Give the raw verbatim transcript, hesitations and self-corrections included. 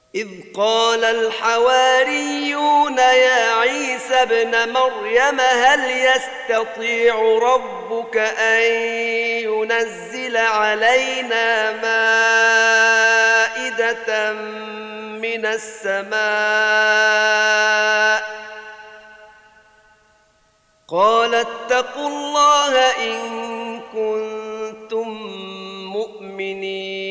إذ قال الحواريون يا عيسى ابن مريم هل يستطيع ربك أن ينزل علينا مائدة من السماء قال اتقوا الله إن كنتم مؤمنين